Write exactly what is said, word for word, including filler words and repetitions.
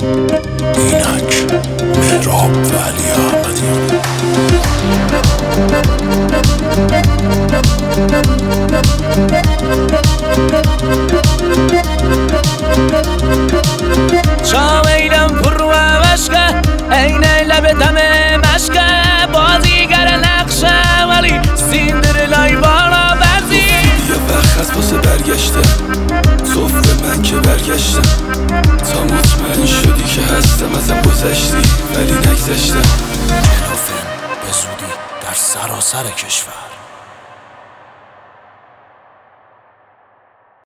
اینک مهراب و علی احمدیان. شاویلم پر و مشکه این لب دم مشکه بازیگر نقشه ولی سیندرلای بالا برزی یه وقت از پاس برگشته صفر من که برگشتم تا مطمئن شدی که هستم ازم گذشتی ولی نگذشتم. جنافن به زودی در سراسر کشور